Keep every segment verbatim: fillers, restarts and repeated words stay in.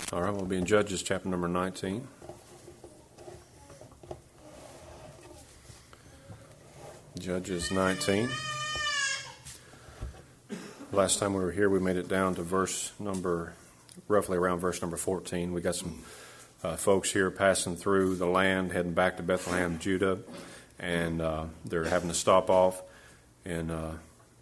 All right, we'll be in Judges chapter number nineteen. Judges nineteen. Last time we were here, we made it down to verse number, roughly around verse number fourteen. We got some uh, folks here passing through the land, heading back to Bethlehem, Judah, and uh, they're having to stop off in uh,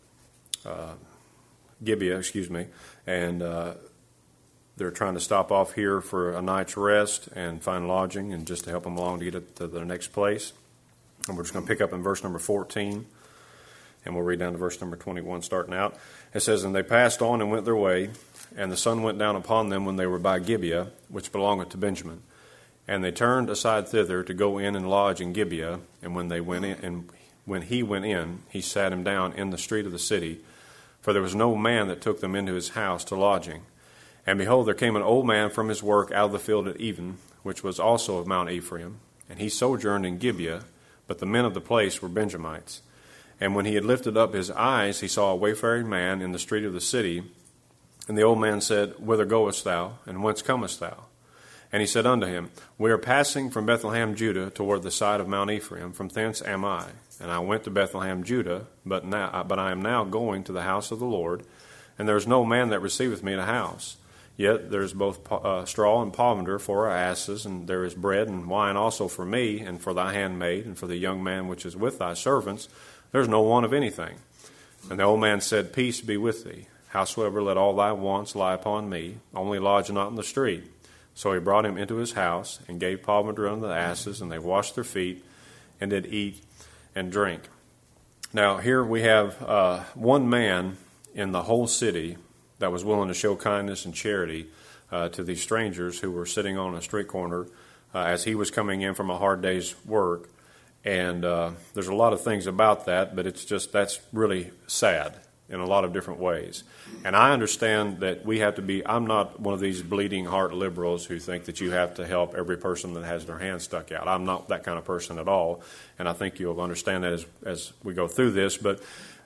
uh, Gibeah, excuse me, and uh, they're trying to stop off here for a night's rest and find lodging and just to help them along to get it to the next place. And we're just going to pick up in verse number fourteen, and we'll read down to verse number twenty-one starting out. It says, "And they passed on and went their way, and the sun went down upon them when they were by Gibeah, which belongeth to Benjamin. And they turned aside thither to go in and lodge in Gibeah. And when they went in, and when he went in, he sat him down in the street of the city, for there was no man that took them into his house to lodging. And behold, there came an old man from his work out of the field at even, which was also of Mount Ephraim, and he sojourned in Gibeah, but the men of the place were Benjamites. And when he had lifted up his eyes, he saw a wayfaring man in the street of the city. And the old man said, Whither goest thou, and whence comest thou? And he said unto him, We are passing from Bethlehem, Judah, toward the side of Mount Ephraim. From thence am I. And I went to Bethlehem, Judah, but now, but I am now going to the house of the Lord, and there is no man that receiveth me in a house. Yet there is both uh, straw and provender for our asses, and there is bread and wine also for me, and for thy handmaid, and for the young man which is with thy servants. There is no want of anything. And the old man said, Peace be with thee. Howsoever, let all thy wants lie upon me. Only lodge not in the street. So he brought him into his house, and gave provender unto the asses, and they washed their feet, and did eat and drink." Now here we have uh, one man in the whole city that was willing to show kindness and charity uh, to these strangers who were sitting on a street corner uh, as he was coming in from a hard day's work. And uh, there's a lot of things about that, but it's just, that's really sad in a lot of different ways. And I understand that we have to be, I'm not one of these bleeding heart liberals who think that you have to help every person that has their hand stuck out. I'm not that kind of person at all, and I think you'll understand that as, as we go through this. But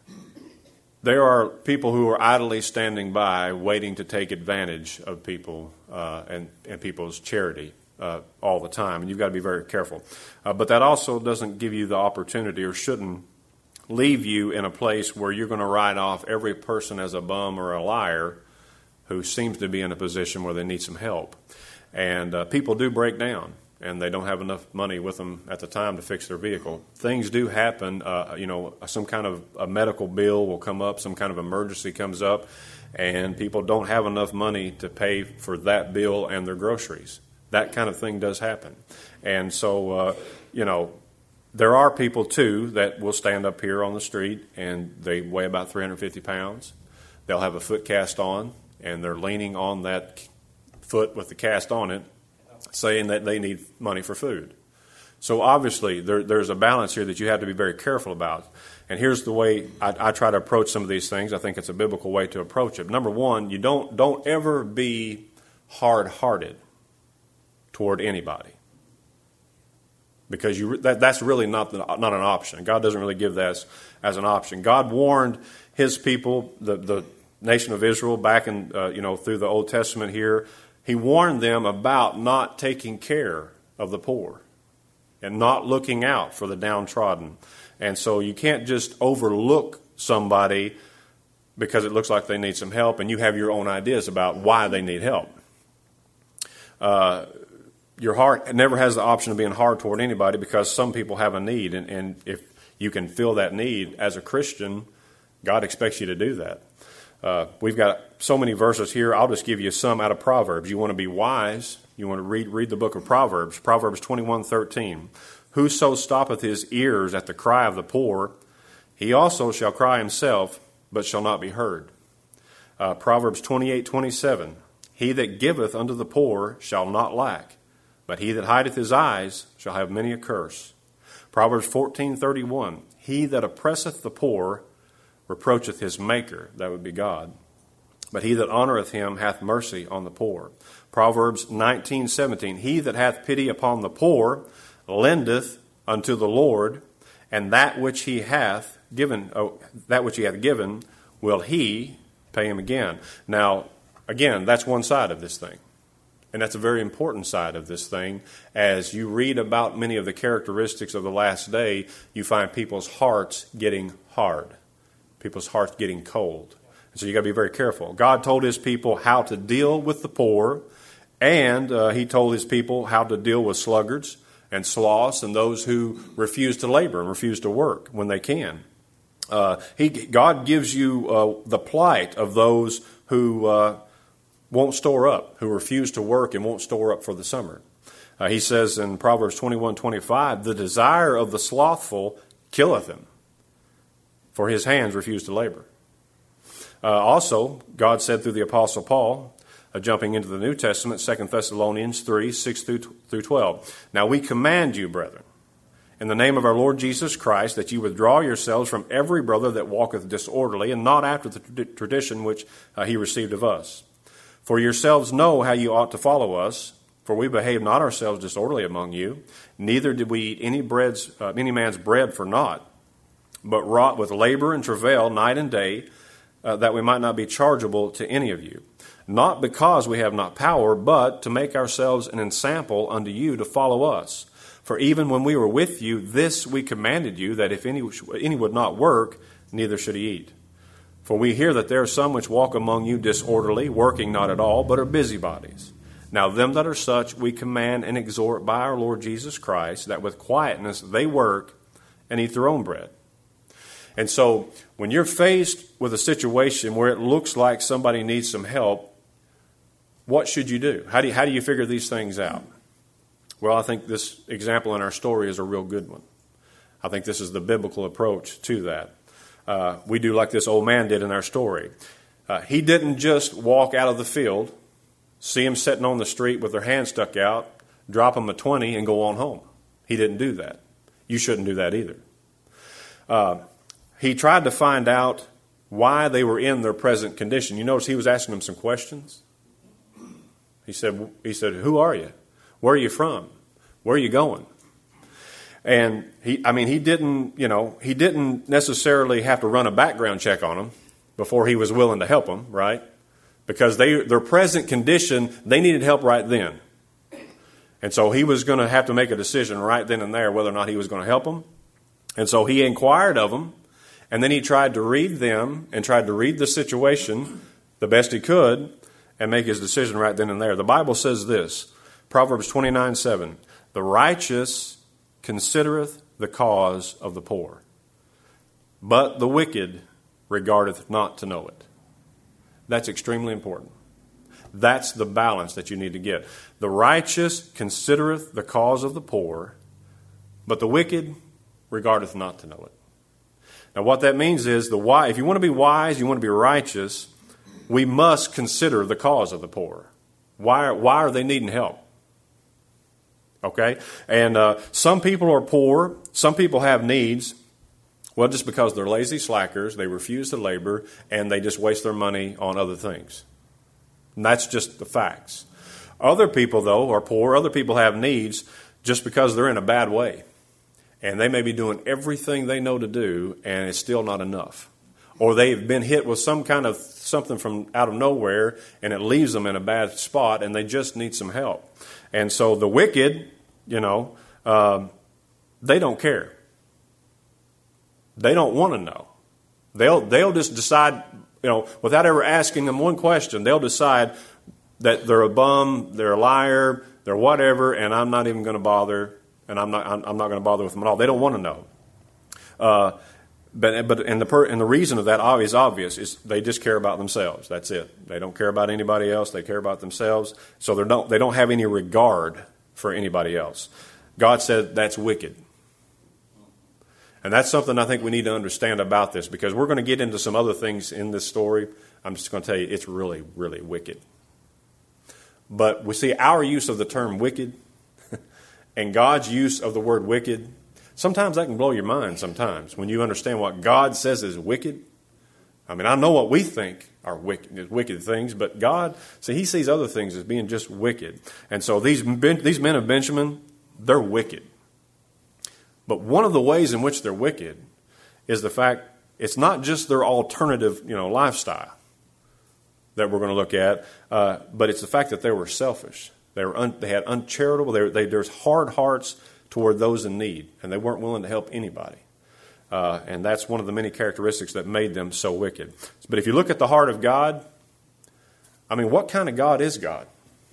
there are people who are idly standing by waiting to take advantage of people uh, and, and people's charity uh, all the time, and you've got to be very careful. Uh, but that also doesn't give you the opportunity, or shouldn't leave you in a place where you're going to write off every person as a bum or a liar who seems to be in a position where they need some help. And uh, people do break down, and they don't have enough money with them at the time to fix their vehicle. Things do happen. Uh, you know, some kind of a medical bill will come up, some kind of emergency comes up, and people don't have enough money to pay for that bill and their groceries. That kind of thing does happen. And so, uh, you know, there are people, too, that will stand up here on the street, and they weigh about three hundred fifty pounds. They'll have a foot cast on, and they're leaning on that foot with the cast on it, saying that they need money for food. So obviously there, there's a balance here that you have to be very careful about. And here's the way I, I try to approach some of these things. I think it's a biblical way to approach it. Number one, you don't don't ever be hard-hearted toward anybody, because you that, that's really not the, not an option. God doesn't really give that as, as an option. God warned His people, the the nation of Israel, back in uh, you know through the Old Testament here. He warned them about not taking care of the poor and not looking out for the downtrodden. And so you can't just overlook somebody because it looks like they need some help and you have your own ideas about why they need help. Uh, your heart never has the option of being hard toward anybody, because some people have a need. And, and if you can fill that need as a Christian, God expects you to do that. Uh, we've got so many verses here. I'll just give you some out of Proverbs. You want to be wise, you want to read read the book of Proverbs. Proverbs twenty-one thirteen. Whoso stoppeth his ears at the cry of the poor, he also shall cry himself, but shall not be heard. Uh, Proverbs twenty-eight twenty-seven. He that giveth unto the poor shall not lack, but he that hideth his eyes shall have many a curse. Proverbs fourteen thirty-one. He that oppresseth the poor reproacheth his maker, that would be God. But he that honoreth him hath mercy on the poor. Proverbs nineteen seventeen. He that hath pity upon the poor lendeth unto the Lord, and that which he hath given, oh, that which he hath given, will he pay him again. Now, again, that's one side of this thing. And that's a very important side of this thing. As you read about many of the characteristics of the last day, you find people's hearts getting hard. People's hearts getting cold. And so you got to be very careful. God told his people how to deal with the poor, and uh, he told his people how to deal with sluggards and sloths and those who refuse to labor and refuse to work when they can. Uh, he, God gives you uh, the plight of those who uh, won't store up, who refuse to work and won't store up for the summer. Uh, he says in Proverbs twenty-one twenty-five, the desire of the slothful killeth him, for his hands refuse to labor. Uh, also, God said through the Apostle Paul, uh, jumping into the New Testament, Second Thessalonians three, six through twelve. Now we command you, brethren, in the name of our Lord Jesus Christ, that you withdraw yourselves from every brother that walketh disorderly, and not after the tradition which uh, he received of us. For yourselves know how you ought to follow us, for we behaved not ourselves disorderly among you, neither did we eat any breads, uh, any man's bread for naught, but wrought with labor and travail night and day, uh, that we might not be chargeable to any of you. Not because we have not power, but to make ourselves an ensample unto you to follow us. For even when we were with you, this we commanded you, that if any, any would not work, neither should he eat. For we hear that there are some which walk among you disorderly, working not at all, but are busybodies. Now them that are such we command and exhort by our Lord Jesus Christ, that with quietness they work and eat their own bread. And so when you're faced with a situation where it looks like somebody needs some help, what should you do? How do you, how do you figure these things out? Well, I think this example in our story is a real good one. I think this is the biblical approach to that. Uh, we do like this old man did in our story. Uh, he didn't just walk out of the field, see him sitting on the street with their hand stuck out, drop him a twenty and go on home. He didn't do that. You shouldn't do that either. Uh, he tried to find out why they were in their present condition. You notice he was asking them some questions. He said, he said, who are you? Where are you from? Where are you going? And he, I mean, he didn't, you know, he didn't necessarily have to run a background check on them before he was willing to help them, right? Because they, their present condition, they needed help right then. And so he was going to have to make a decision right then and there whether or not he was going to help them. And so he inquired of them, and then he tried to read them and tried to read the situation the best he could and make his decision right then and there. The Bible says this, Proverbs twenty-nine seven, the righteous considereth the cause of the poor, but the wicked regardeth not to know it. That's extremely important. That's the balance that you need to get. The righteous considereth the cause of the poor, but the wicked regardeth not to know it. Now what that means is, the why, if you want to be wise, you want to be righteous, we must consider the cause of the poor. Why, why are they needing help? Okay? And uh, some people are poor. Some people have needs. Well, just because they're lazy slackers, they refuse to labor, and they just waste their money on other things. And that's just the facts. Other people, though, are poor. Other people have needs just because they're in a bad way. And they may be doing everything they know to do, and it's still not enough. Or they've been hit with some kind of something from out of nowhere, and it leaves them in a bad spot, and they just need some help. And so the wicked, you know, uh, they don't care. They don't want to know. They'll they'll just decide, you know, without ever asking them one question, they'll decide that they're a bum, they're a liar, they're whatever, and I'm not even going to bother, and I'm not I'm, I'm not going to bother with them at all. They don't want to know. Uh, but but and the per, and the reason of that is obvious is they just care about themselves. That's it. They don't care about anybody else. They care about themselves. So they don't they don't have any regard for anybody else. God said that's wicked. And that's something I think we need to understand about this, because we're going to get into some other things in this story. I'm just going to tell you it's really, really wicked. But we see our use of the term wicked and God's use of the word wicked. Sometimes that can blow your mind sometimes when you understand what God says is wicked. I mean, I know what we think are wicked, wicked things, but God, see, he sees other things as being just wicked. And so these, these men of Benjamin, they're wicked. But one of the ways in which they're wicked is the fact it's not just their alternative, you know, lifestyle that we're going to look at, uh, but it's the fact that they were selfish. They were un, they had uncharitable. They, they there's hard hearts toward those in need, and they weren't willing to help anybody. Uh, and that's one of the many characteristics that made them so wicked. But if you look at the heart of God, I mean, what kind of God is God?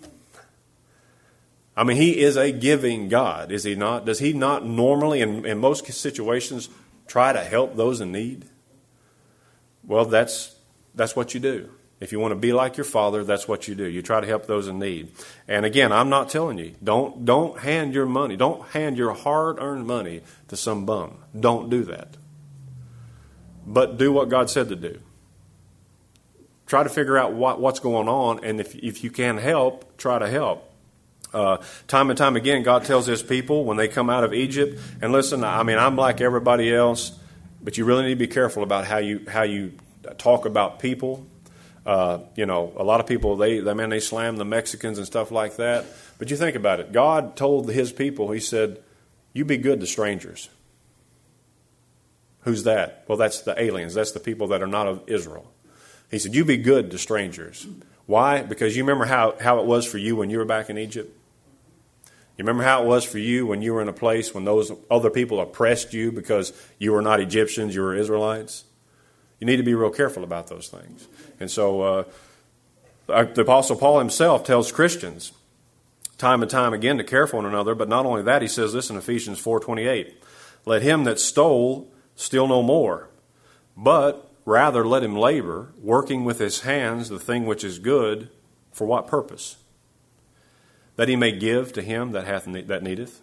I mean, He is a giving God, is He not? Does He not normally, in, in most situations, try to help those in need? Well, that's that's what you do. If you want to be like your Father, that's what you do. You try to help those in need. And again, I'm not telling you, don't don't hand your money, don't hand your hard-earned money to some bum. Don't do that. But do what God said to do. Try to figure out what, what's going on, and if if you can help, try to help. Uh, time and time again, God tells His people when they come out of Egypt, and listen, I mean, I'm like everybody else, but you really need to be careful about how you how you talk about people. Uh, you know, a lot of people, they, they, man, they slam the Mexicans and stuff like that. But you think about it. God told His people, He said, you be good to strangers. Who's that? Well, that's the aliens. That's the people that are not of Israel. He said, you be good to strangers. Why? Because you remember how, how it was for you when you were back in Egypt? You remember how it was for you when you were in a place when those other people oppressed you because you were not Egyptians, you were Israelites? You need to be real careful about those things. And so uh, the Apostle Paul himself tells Christians time and time again to care for one another. But not only that, he says this in Ephesians four twenty-eight. Let him that stole steal no more, but rather let him labor, working with his hands the thing which is good. For what purpose? That he may give to him that hath ne- that needeth.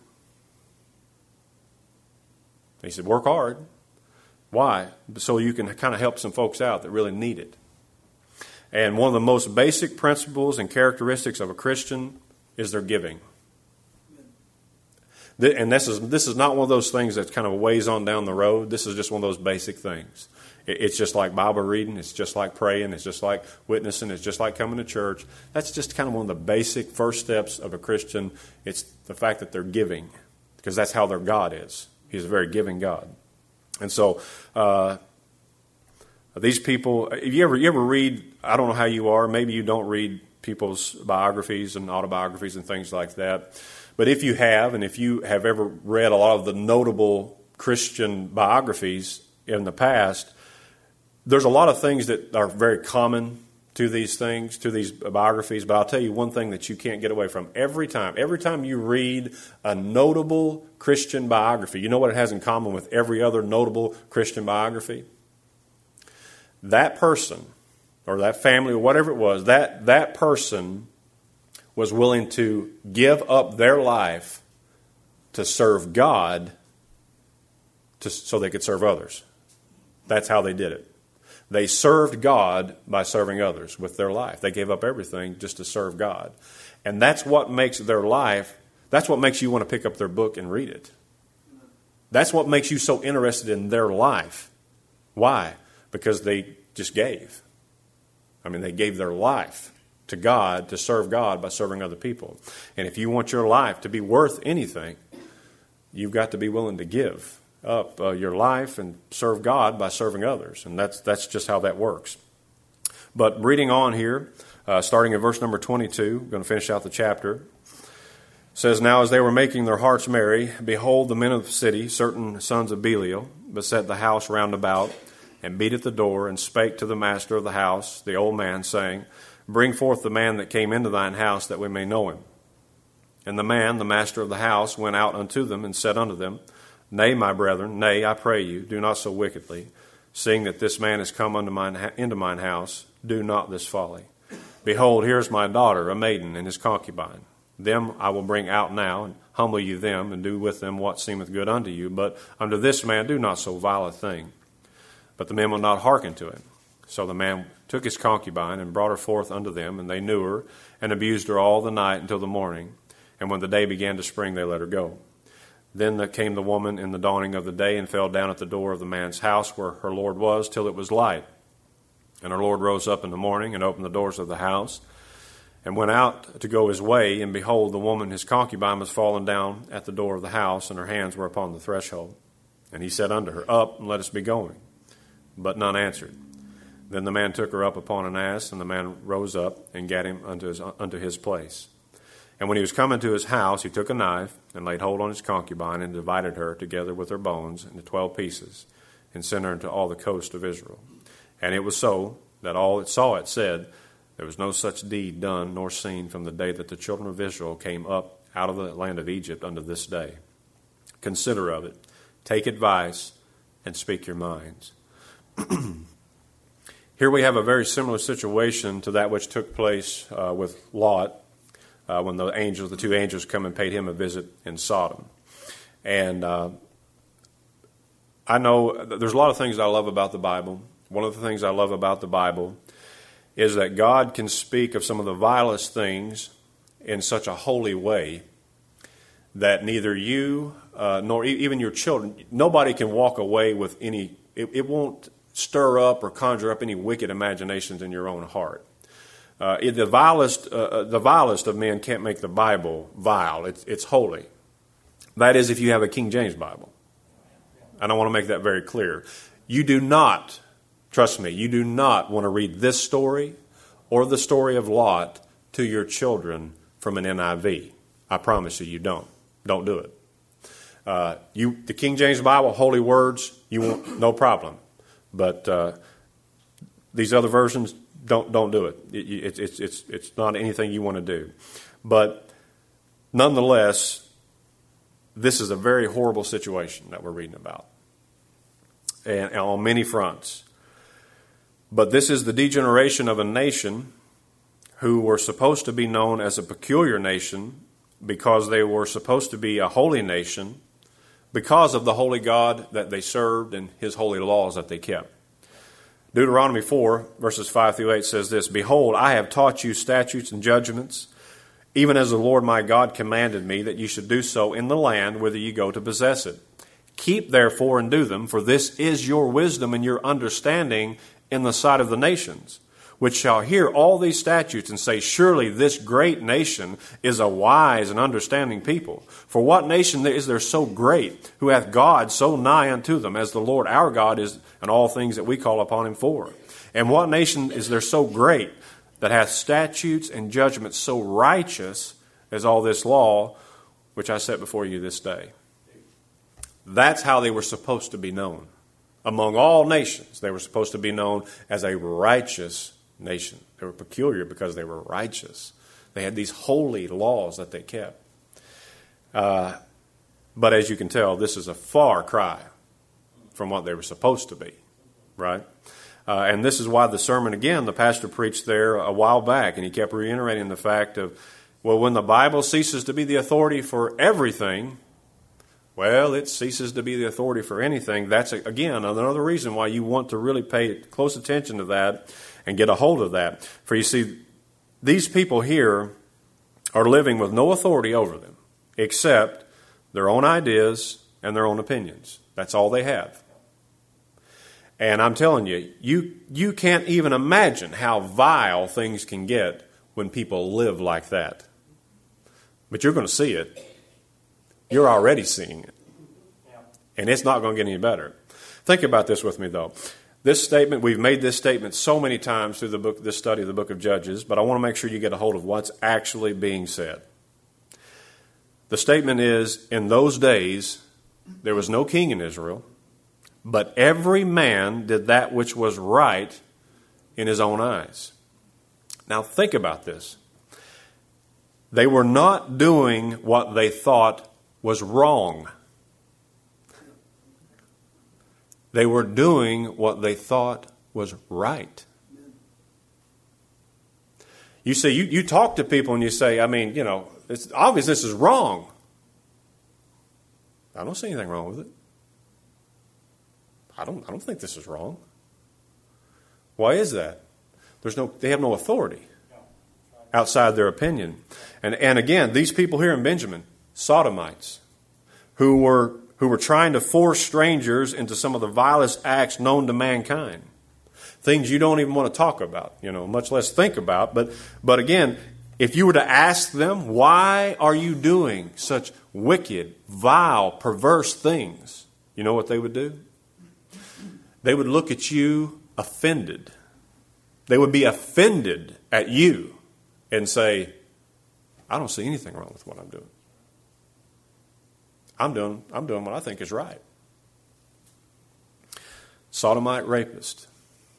He said, work hard. Why? So you can kind of help some folks out that really need it. And one of the most basic principles and characteristics of a Christian is their giving. And this is this is not one of those things that kind of weighs on down the road. This is just one of those basic things. It's just like Bible reading. It's just like praying. It's just like witnessing. It's just like coming to church. That's just kind of one of the basic first steps of a Christian. It's the fact that they're giving, because that's how their God is. He's a very giving God. And so uh, these people, if you ever you ever read, I don't know how you are, maybe you don't read people's biographies and autobiographies and things like that. But if you have, and if you have ever read a lot of the notable Christian biographies in the past, there's a lot of things that are very common to these things, to these biographies. But I'll tell you one thing that you can't get away from. Every time, every time you read a notable Christian biography, you know what it has in common with every other notable Christian biography? That person, or that family, or whatever it was, that, that person was willing to give up their life to serve God to, so they could serve others. That's how they did it. They served God by serving others with their life. They gave up everything just to serve God. And that's what makes their life, that's what makes you want to pick up their book and read it. That's what makes you so interested in their life. Why? Because they just gave. I mean, they gave their life to God to serve God by serving other people. And if you want your life to be worth anything, you've got to be willing to give up uh, your life and serve God by serving others. And that's that's just how that works. But reading on here, uh, starting in verse number twenty-two, I'm going to finish out the chapter. It says, Now as they were making their hearts merry, behold, the men of the city, certain sons of Belial, beset the house round about, and beat at the door, and spake to the master of the house, the old man, saying, Bring forth the man that came into thine house, that we may know him. And the man, the master of the house, went out unto them, and said unto them, Nay, my brethren, nay, I pray you, do not so wickedly. Seeing that this man is come unto mine, into mine house, do not this folly. Behold, here is my daughter, a maiden, and his concubine. Them I will bring out now, and humble you them, and do with them what seemeth good unto you. But unto this man do not so vile a thing. But the men will not hearken to him. So the man took his concubine, and brought her forth unto them, and they knew her, and abused her all the night until the morning. And when the day began to spring, they let her go. Then came the woman in the dawning of the day, and fell down at the door of the man's house where her lord was, till it was light. And her lord rose up in the morning, and opened the doors of the house, and went out to go his way. And behold, the woman, his concubine, was fallen down at the door of the house, and her hands were upon the threshold. And he said unto her, Up, and let us be going. But none answered. Then the man took her up upon an ass, and the man rose up, and gat him unto his, unto his place. And when he was coming to his house, he took a knife and laid hold on his concubine and divided her together with her bones into twelve pieces and sent her into all the coast of Israel. And it was so that all that saw it said, there was no such deed done nor seen from the day that the children of Israel came up out of the land of Egypt unto this day. Consider of it, take advice, and speak your minds. Here we have a very similar situation to that which took place uh, with Lot uh, when the angels, the two angels, come and paid him a visit in Sodom. And uh, I know there's a lot of things I love about the Bible. One of the things I love about the Bible is that God can speak of some of the vilest things in such a holy way that neither you uh, nor even your children, nobody can walk away with any, it, it won't stir up or conjure up any wicked imaginations in your own heart. Uh, it, the vilest, uh, the vilest of men can't make the Bible vile. It's, it's holy. That is, if you have a King James Bible. And I want to make that very clear. You do not, trust me, you do not want to read this story or the story of Lot to your children from an N I V. I promise you, you don't. Don't do it. Uh, you, the King James Bible, holy words, you won't, no problem. But uh, these other versions, don't don't do it. It, it. It's it's it's not anything you want to do. But nonetheless, this is a very horrible situation that we're reading about, and, and on many fronts. But this is the degeneration of a nation who were supposed to be known as a peculiar nation because they were supposed to be a holy nation, because of the holy God that they served and his holy laws that they kept. Deuteronomy four, verses five through eight says this, Behold, I have taught you statutes and judgments, even as the Lord my God commanded me, that you should do so in the land whither you go to possess it. Keep therefore and do them, for this is your wisdom and your understanding in the sight of the nations, which shall hear all these statutes and say, Surely this great nation is a wise and understanding people. For what nation is there so great, who hath God so nigh unto them, as the Lord our God is in all things that we call upon him for? And what nation is there so great, that hath statutes and judgments so righteous as all this law, which I set before you this day? That's how they were supposed to be known. Among all nations, they were supposed to be known as a righteous nation. They were peculiar because they were righteous. They had these holy laws that they kept. Uh, but as you can tell, this is a far cry from what they were supposed to be, right? Uh, and this is why the sermon, again, the pastor preached there a while back, and he kept reiterating the fact of, well, when the Bible ceases to be the authority for everything, well, it ceases to be the authority for anything. That's, again, another reason why you want to really pay close attention to that and get a hold of that. For you see, these people here are living with no authority over them except their own ideas and their own opinions. That's all they have. And I'm telling you, you, you can't even imagine how vile things can get when people live like that. But you're going to see it. You're already seeing it. And it's not going to get any better. Think about this with me, though. This statement, we've made this statement so many times through the book, this study of the book of Judges, but I want to make sure you get a hold of what's actually being said. The statement is, in those days, there was no king in Israel, but every man did that which was right in his own eyes. Now think about this. They were not doing what they thought was wrong. They were doing what they thought was right. You see, you, you talk to people and you say, I mean, you know, it's obvious this is wrong. I don't see anything wrong with it. I don't I don't think this is wrong. Why is that? There's no they have no authority outside their opinion. And and again, these people here in Benjamin, Sodomites, who were who were trying to force strangers into some of the vilest acts known to mankind. Things you don't even want to talk about, you know, much less think about. But but again, if you were to ask them, why are you doing such wicked, vile, perverse things? You know what they would do? They would look at you offended. They would be offended at you and say, I don't see anything wrong with what I'm doing. I'm doing, I'm doing what I think is right. Sodomite rapist.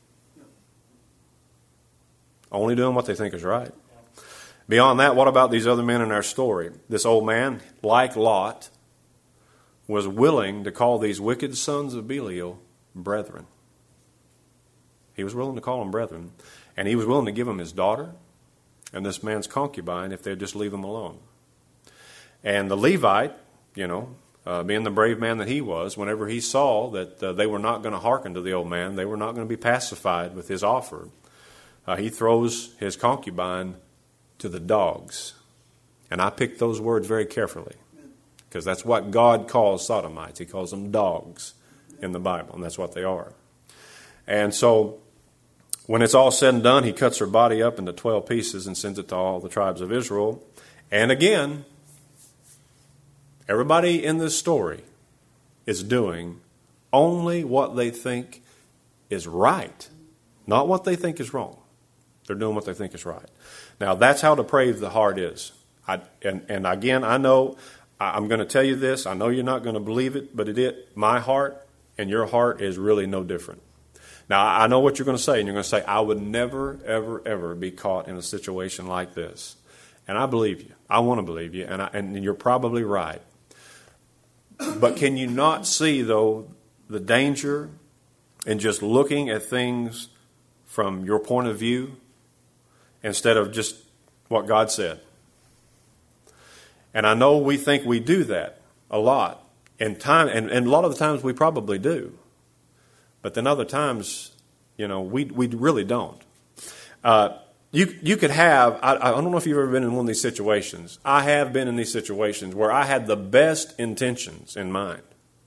Only doing what they think is right. Beyond that, what about these other men in our story? This old man, like Lot, was willing to call these wicked sons of Belial brethren. He was willing to call them brethren. And he was willing to give them his daughter and this man's concubine if they'd just leave them alone. And the Levite, you know, uh, being the brave man that he was, whenever he saw that uh, they were not going to hearken to the old man, they were not going to be pacified with his offer, uh, he throws his concubine to the dogs. And I picked those words very carefully because that's what God calls sodomites. He calls them dogs in the Bible, and that's what they are. And so when it's all said and done, he cuts her body up into twelve pieces and sends it to all the tribes of Israel. And again, everybody in this story is doing only what they think is right, not what they think is wrong. They're doing what they think is right. Now, that's how depraved the heart is. I, and, and again, I know, I'm going to tell you this. I know you're not going to believe it, but it is. My heart and your heart is really no different. Now, I know what you're going to say, and you're going to say, I would never, ever, ever be caught in a situation like this. And I believe you. I want to believe you, and, I, and you're probably right. But can you not see, though, the danger in just looking at things from your point of view instead of just what God said? And I know we think we do that a lot. And time, and, and a lot of the times we probably do. But then other times, you know, we we really don't. Uh, you you could have, I, I don't know if you've ever been in one of these situations. I have been in these situations where I had the best intentions in mind.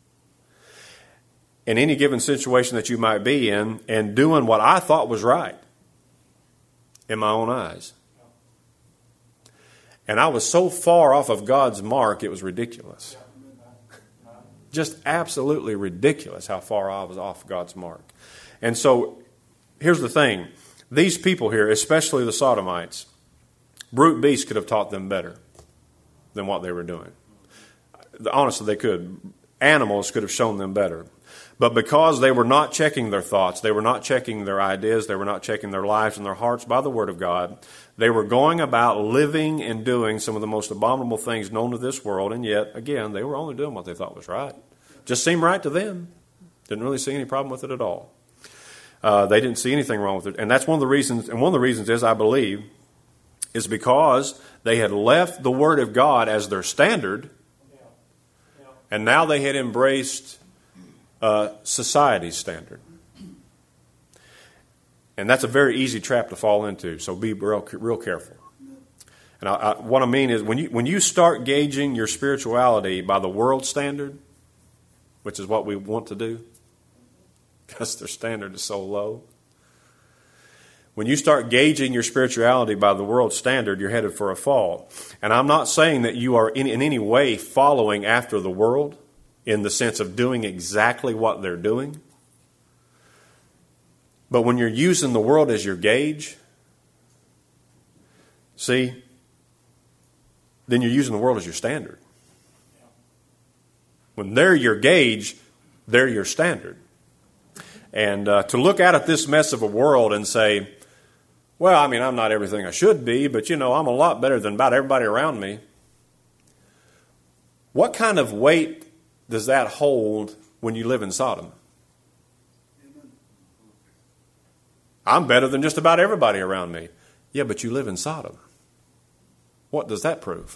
In any given situation that you might be in, and doing what I thought was right in my own eyes. And I was so far off of God's mark, it was ridiculous. Just absolutely ridiculous how far I was off God's mark. And so, here's the thing. These people here, especially the Sodomites, brute beasts could have taught them better than what they were doing. Honestly, they could. Animals could have shown them better. But because they were not checking their thoughts, they were not checking their ideas, they were not checking their lives and their hearts by the Word of God, they were going about living and doing some of the most abominable things known to this world, and yet, again, they were only doing what they thought was right. Just seemed right to them. Didn't really see any problem with it at all. Uh, they didn't see anything wrong with it. And that's one of the reasons, and one of the reasons is, I believe, is because they had left the Word of God as their standard, and now they had embraced uh, society's standard. And that's a very easy trap to fall into, so be real, real careful. And I, I, what I mean is, when you when you start gauging your spirituality by the world standard, which is what we want to do, because their standard is so low. When you start gauging your spirituality by the world standard, you're headed for a fall. And I'm not saying that you are in, in any way following after the world in the sense of doing exactly what they're doing. But when you're using the world as your gauge, see, then you're using the world as your standard. When they're your gauge, they're your standard. And uh, to look out at this mess of a world and say, well, I mean, I'm not everything I should be, but, you know, I'm a lot better than about everybody around me. What kind of weight does that hold when you live in Sodom? I'm better than just about everybody around me. Yeah, but you live in Sodom. What does that prove?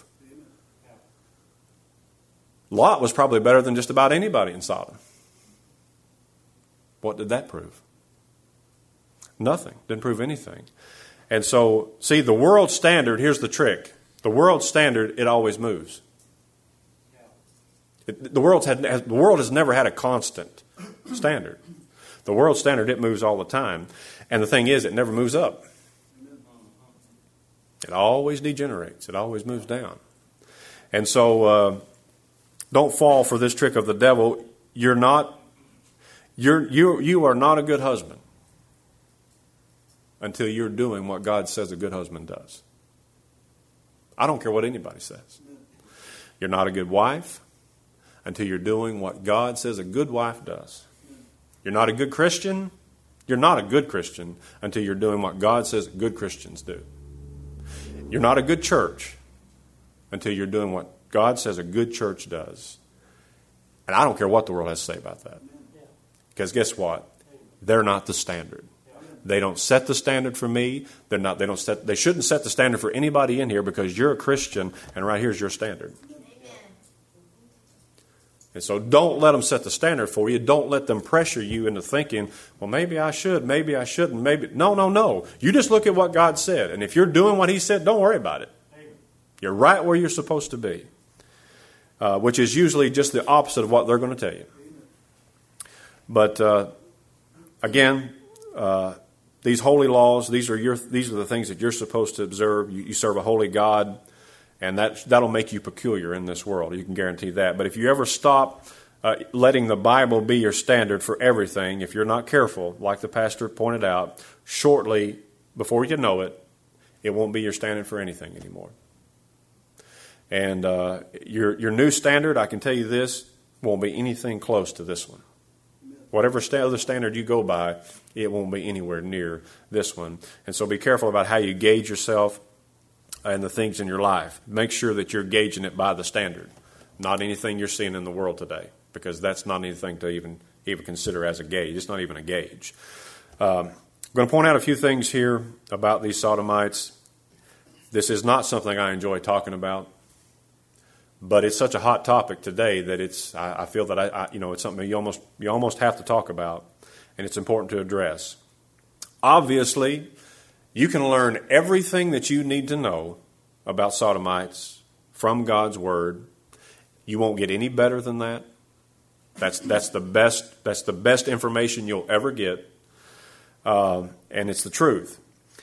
Lot was probably better than just about anybody in Sodom. What did that prove? Nothing. Didn't prove anything. And so, see, the world standard, here's the trick. The world standard, it always moves. It, the, world's had, the world has never had a constant standard. The world standard, it moves all the time. And the thing is, it never moves up. It always degenerates. It always moves down. And so, uh, don't fall for this trick of the devil. You're not, you're, you, you are not a good husband until you're doing what God says a good husband does. I don't care what anybody says. You're not a good wife until you're doing what God says a good wife does. You're not a good Christian. You're not a good Christian until you're doing what God says good Christians do. You're not a good church until you're doing what God says a good church does. And I don't care what the world has to say about that. Because guess what? They're not the standard. They don't set the standard for me. They're not. They don't set. They shouldn't set the standard for anybody in here because you're a Christian, and right here's your standard. And so don't let them set the standard for you. Don't let them pressure you into thinking, well, maybe I should, maybe I shouldn't, maybe. No, no, no. You just look at what God said. And if you're doing what He said, don't worry about it. You're right where you're supposed to be, uh, which is usually just the opposite of what they're going to tell you. But uh, again, uh, these holy laws, these are your, these are the things that you're supposed to observe. You, you serve a holy God. And that, that'll make you peculiar in this world. You can guarantee that. But if you ever stop uh, letting the Bible be your standard for everything, if you're not careful, like the pastor pointed out, shortly, before you know it, it won't be your standard for anything anymore. And uh, your, your new standard, I can tell you this, won't be anything close to this one. Whatever other standard you go by, it won't be anywhere near this one. And so be careful about how you gauge yourself and the things in your life. Make sure that you're gauging it by the standard, not anything you're seeing in the world today, because that's not anything to even, even consider as a gauge. It's not even a gauge. Um, I'm going to point out a few things here about these sodomites. This is not something I enjoy talking about, but it's such a hot topic today that it's. I, I feel that I, I, you know, it's something you almost you almost have to talk about, and it's important to address. Obviously, you can learn everything that you need to know about sodomites from God's Word. You won't get any better than that. That's that's the best. That's the best information you'll ever get, uh, and it's the truth.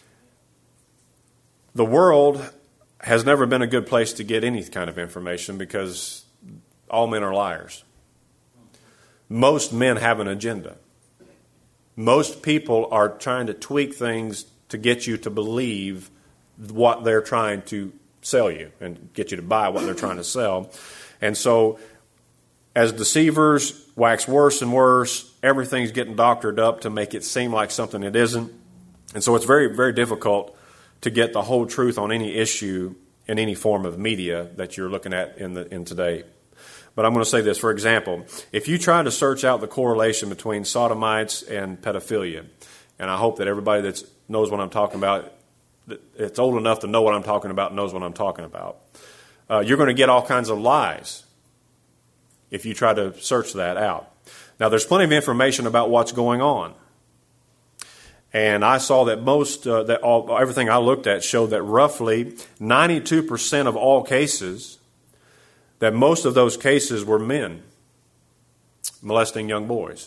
The world has never been a good place to get any kind of information because all men are liars. Most men have an agenda. Most people are trying to tweak things to get you to believe what they're trying to sell you and get you to buy what they're trying to sell. And so as deceivers wax worse and worse, everything's getting doctored up to make it seem like something it isn't. And so it's very, very difficult to get the whole truth on any issue in any form of media that you're looking at in the in today. But I'm going to say this. For example, if you try to search out the correlation between sodomites and pedophilia, and I hope that everybody that knows what I'm talking about, that's old enough to know what I'm talking about, knows what I'm talking about, uh, you're going to get all kinds of lies if you try to search that out. Now, there's plenty of information about what's going on. And I saw that most, uh, that all, everything I looked at showed that roughly ninety-two percent of all cases, that most of those cases were men molesting young boys.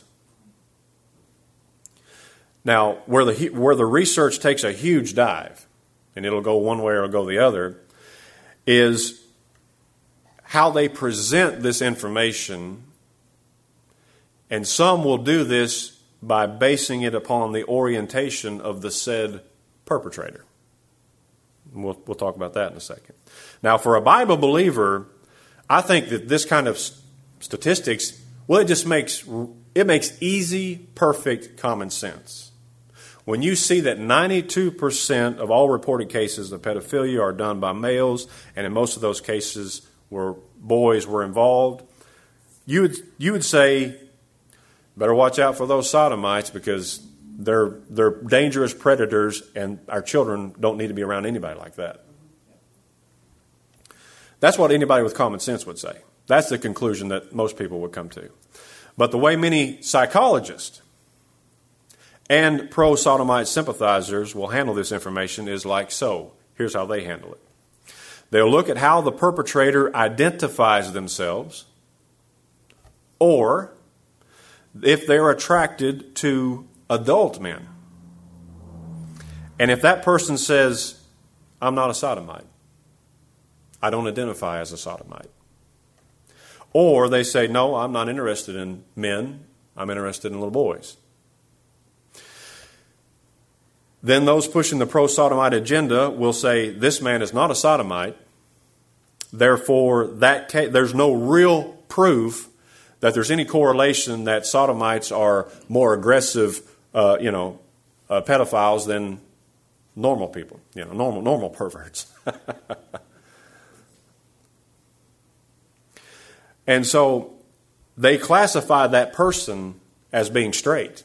Now, where the where the research takes a huge dive, and it'll go one way or it'll go the other, is how they present this information. And some will do this by basing it upon the orientation of the said perpetrator. We'll, we'll talk about that in a second. Now, for a Bible believer, I think that this kind of statistics, well, it just makes it makes easy, perfect common sense. When you see that ninety-two percent of all reported cases of pedophilia are done by males, and in most of those cases where boys were involved, you would you would say, better watch out for those sodomites because they're they're dangerous predators, and our children don't need to be around anybody like that. That's what anybody with common sense would say. That's the conclusion that most people would come to. But the way many psychologists and pro-sodomite sympathizers will handle this information is like so. Here's how they handle it. They'll look at how the perpetrator identifies themselves, or if they're attracted to adult men. And if that person says, I'm not a sodomite, I don't identify as a sodomite. Or they say, no, I'm not interested in men, I'm interested in little boys. Then those pushing the pro-sodomite agenda will say, this man is not a sodomite, therefore, that ca- there's no real proof that there's any correlation that sodomites are more aggressive, uh, you know, uh, pedophiles than normal people, you know, normal normal perverts. And so they classify that person as being straight.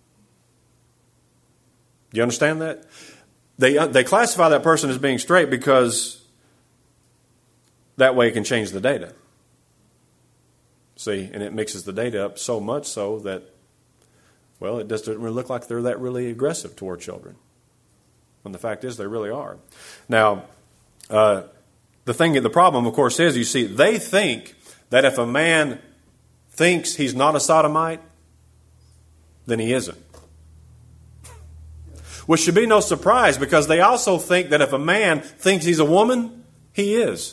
Do you understand that? They uh, they classify that person as being straight because that way it can change the data. See, and it mixes the data up so much so that, well, it doesn't really look like they're that really aggressive toward children. When the fact is they really are. Now, uh, the thing, the problem, of course, is, you see, they think that if a man thinks he's not a sodomite, then he isn't. Which should be no surprise, because they also think that if a man thinks he's a woman, he is.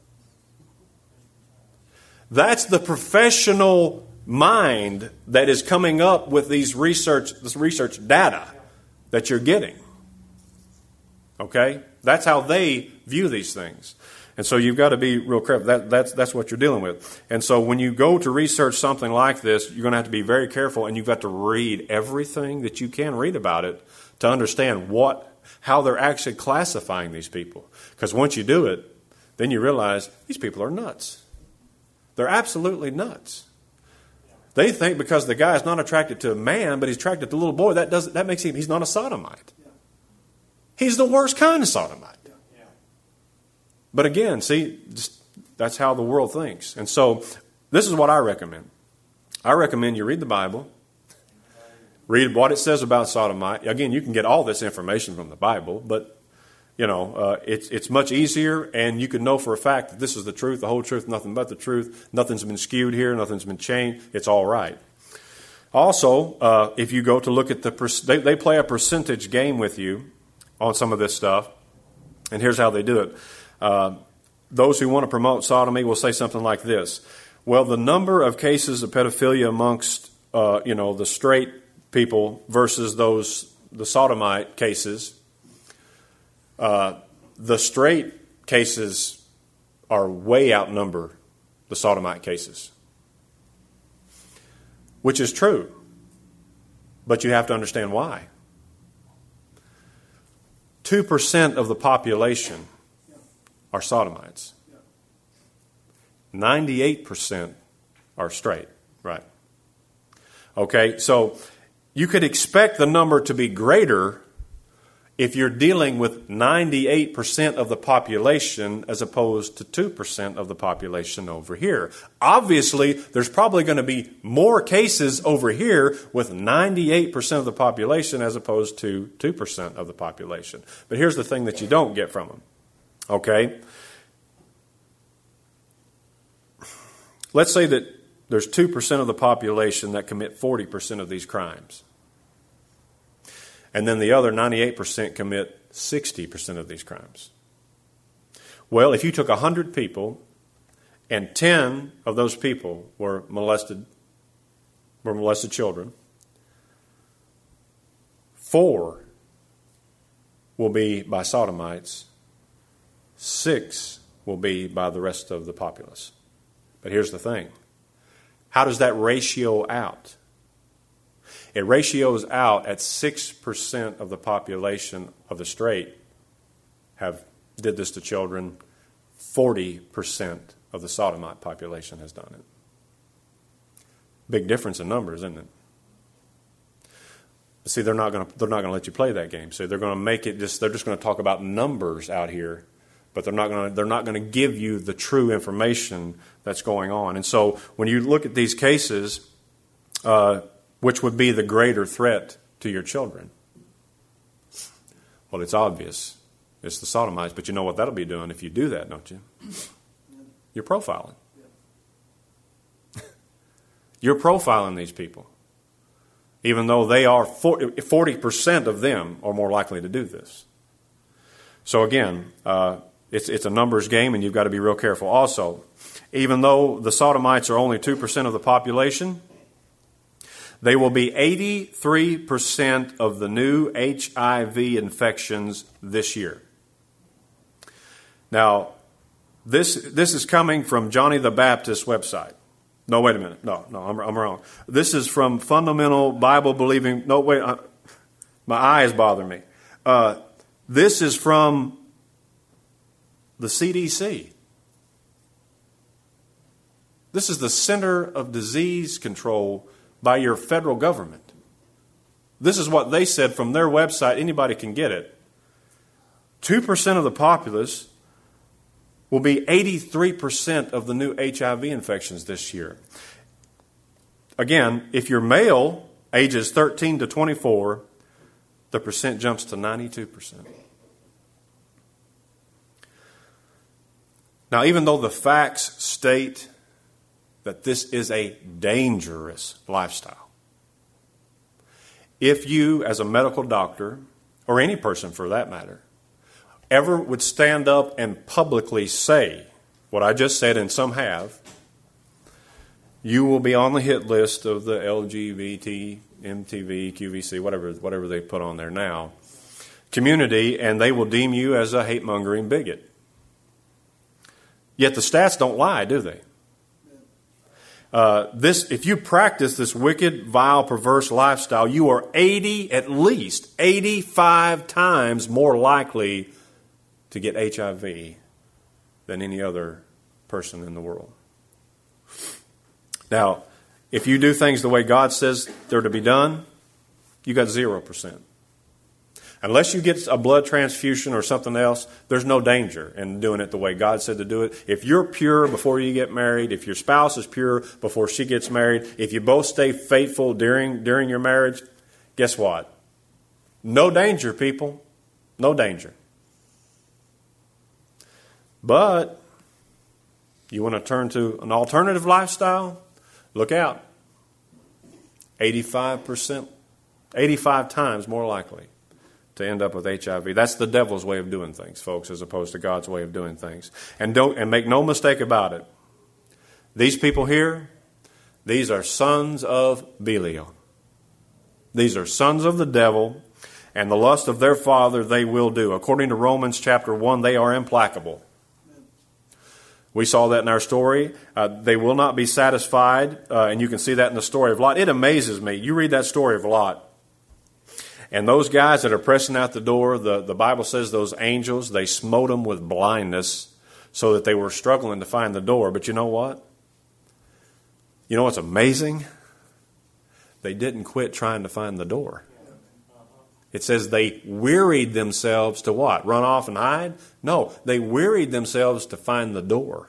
That's the professional mind that is coming up with these research, this research data that you're getting. Okay? That's how they view these things. And so you've got to be real careful. That, that's, that's what you're dealing with. And so when you go to research something like this, you're going to have to be very careful, and you've got to read everything that you can read about it to understand what, how they're actually classifying these people. Because once you do it, then you realize these people are nuts. They're absolutely nuts. They think because the guy is not attracted to a man, but he's attracted to a little boy, that doesn't that makes him, he's not a sodomite. He's the worst kind of sodomite. But again, see, just, that's how the world thinks. And so this is what I recommend. I recommend you read the Bible, read what it says about sodomite. Again, you can get all this information from the Bible, but you know, uh, it's it's much easier, and you can know for a fact that this is the truth, the whole truth, nothing but the truth. Nothing's been skewed here, nothing's been changed. It's all right. Also, uh, if you go to look at the, they, they play a percentage game with you on some of this stuff, and here's how they do it. Uh, those who want to promote sodomy will say something like this: well, the number of cases of pedophilia amongst uh, you know the straight people versus those the sodomite cases. Uh, the straight cases are way outnumber the sodomite cases, which is true, but you have to understand why. Two percent of the population are sodomites. Ninety-eight percent are straight, right? Okay, so you could expect the number to be greater if you're dealing with ninety-eight percent of the population as opposed to two percent of the population over here. Obviously, there's probably going to be more cases over here with ninety-eight percent of the population as opposed to two percent of the population. But here's the thing that you don't get from them. Okay? Let's say that there's two percent of the population that commit forty percent of these crimes. And then the other ninety-eight percent commit sixty percent of these crimes. Well, if you took one hundred people and ten of those people were molested, were molested children, four will be by sodomites, six will be by the rest of the populace. But here's the thing. How does that ratio out? It ratios out at six percent of the population of the straight have did this to children. forty percent of the sodomite population has done it. Big difference in numbers, isn't it? See, they're not going to they're not going to let you play that game. So they're going to make it just they're just going to talk about numbers out here, but they're not going to they're not going to give you the true information that's going on. And so when you look at these cases, uh, which would be the greater threat to your children? Well, it's obvious. It's the sodomites. But you know what that'll be doing if you do that, don't you? You're profiling. You're profiling these people. Even though they are forty percent of them are more likely to do this. So again, uh, it's, it's a numbers game, and you've got to be real careful. Also, even though the sodomites are only two percent of the population, they will be eighty-three percent of the new H I V infections this year. Now, This this is coming from Johnny the Baptist website. No, wait a minute. No, no, I'm, I'm wrong. This is from fundamental Bible believing. No, wait. I, my eye is bothering me. Uh, this is from the C D C. This is the Center of Disease Control by your federal government. This is what they said from their website. Anybody can get it. two percent of the populace will be eighty-three percent of the new H I V infections this year. Again, if you're male, ages thirteen to twenty-four, the percent jumps to ninety-two percent. Now, even though the facts state that this is a dangerous lifestyle, if you, as a medical doctor, or any person for that matter, ever would stand up and publicly say what I just said, and some have, you will be on the hit list of the L G B T, M T V, Q V C, whatever whatever they put on there now, community, and they will deem you as a hate-mongering bigot. Yet the stats don't lie, do they? Uh, this, if you practice this wicked, vile, perverse lifestyle, you are eighty, at least eighty-five times more likely to get H I V than any other person in the world. Now, if you do things the way God says they're to be done, you got zero percent. Unless you get a blood transfusion or something else, there's no danger in doing it the way God said to do it. If you're pure before you get married, if your spouse is pure before she gets married, if you both stay faithful during, during your marriage, guess what? No danger, people. No danger. But you want to turn to an alternative lifestyle? Look out. eighty-five percent, eighty-five times more likely to end up with H I V. That's the devil's way of doing things, folks, as opposed to God's way of doing things. And don't and make no mistake about it. These people here, these are sons of Belial. These are sons of the devil, and the lust of their father they will do. According to Romans chapter one, they are implacable. We saw that in our story. Uh, they will not be satisfied, uh, and you can see that in the story of Lot. It amazes me. You read that story of Lot, and those guys that are pressing out the door, the, the Bible says those angels, they smote them with blindness so that they were struggling to find the door. But you know what? You know what's amazing? They didn't quit trying to find the door. It says they wearied themselves to what? Run off and hide? No, they wearied themselves to find the door.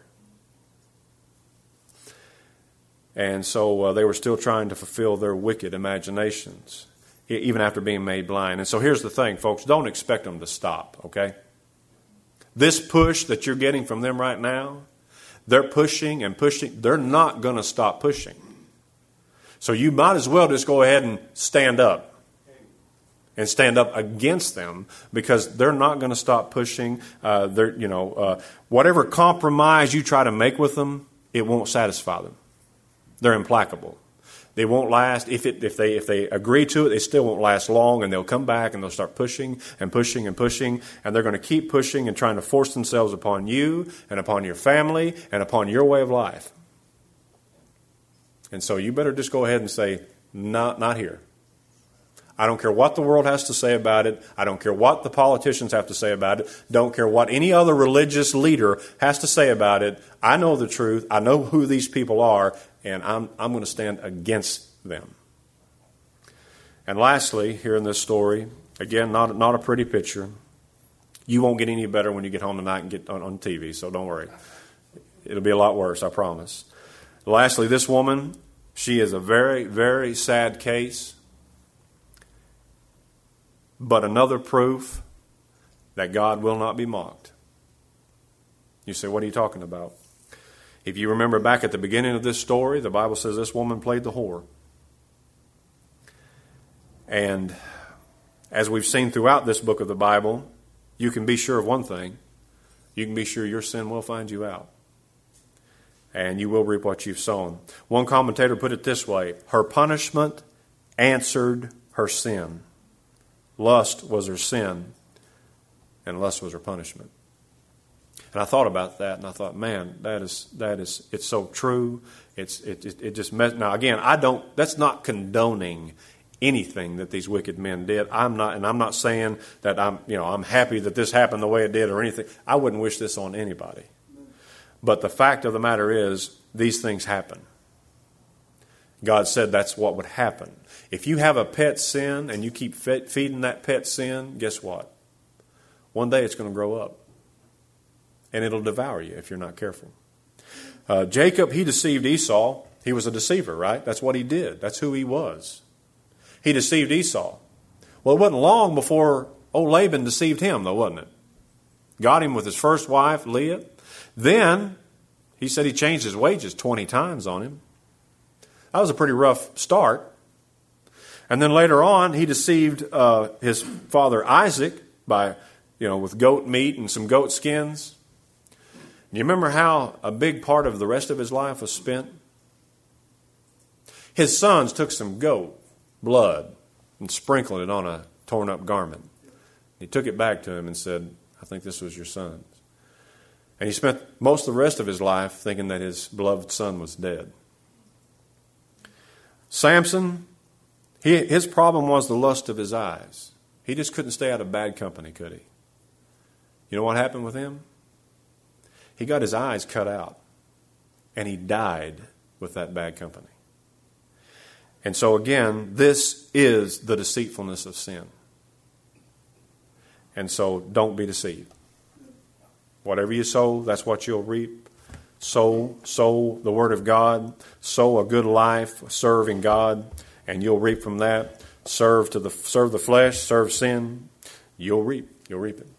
And so uh, they were still trying to fulfill their wicked imaginations, even after being made blind. And so here's the thing, folks. Don't expect them to stop, okay? This push that you're getting from them right now, they're pushing and pushing. They're not going to stop pushing. So you might as well just go ahead and stand up. And stand up against them, because they're not going to stop pushing. Uh, they're, you know, uh, whatever compromise you try to make with them, it won't satisfy them. They're implacable. They won't last. If it, if they if they agree to it, they still won't last long, and they'll come back and they'll start pushing and pushing and pushing, and they're going to keep pushing and trying to force themselves upon you and upon your family and upon your way of life. And so you better just go ahead and say, not not here. I don't care what the world has to say about it. I don't care what the politicians have to say about it. Don't care what any other religious leader has to say about it. I know the truth. I know who these people are, and I'm I'm going to stand against them. And lastly, here in this story, again, not not a pretty picture. You won't get any better when you get home tonight and get on, on T V, so don't worry. It'll be a lot worse, I promise. Lastly, this woman, she is a very, very sad case. But another proof that God will not be mocked. You say, what are you talking about? If you remember back at the beginning of this story, the Bible says this woman played the whore. And as we've seen throughout this book of the Bible, you can be sure of one thing. You can be sure your sin will find you out. And you will reap what you've sown. One commentator put it this way: her punishment answered her sin. Lust was her sin, and lust was her punishment. And I thought about that, and I thought, man, that is that is it's so true. It's it it, it just met. Now again, I don't. That's not condoning anything that these wicked men did. I'm not, and I'm not saying that I'm you know I'm happy that this happened the way it did or anything. I wouldn't wish this on anybody. But the fact of the matter is, these things happen. God said that's what would happen. If you have a pet sin and you keep feeding that pet sin, guess what? One day it's going to grow up. And it'll devour you if you're not careful. Uh, Jacob, he deceived Esau. He was a deceiver, right? That's what he did. That's who he was. He deceived Esau. Well, it wasn't long before old Laban deceived him, though, wasn't it? Got him with his first wife, Leah. Then he said he changed his wages twenty times on him. That was a pretty rough start. And then later on, he deceived uh, his father Isaac by, you know, with goat meat and some goat skins. You remember how a big part of the rest of his life was spent? His sons took some goat blood and sprinkled it on a torn up garment. He took it back to him and said, I think this was your son's. And he spent most of the rest of his life thinking that his beloved son was dead. Samson, he, his problem was the lust of his eyes. He just couldn't stay out of bad company, could he? You know what happened with him? He got his eyes cut out, and he died with that bad company. And so again, this is the deceitfulness of sin. And so don't be deceived. Whatever you sow, that's what you'll reap. Sow, sow the Word of God. Sow a good life serving God, and you'll reap from that. Serve to the serve the flesh, serve sin. You'll reap. You'll reap it.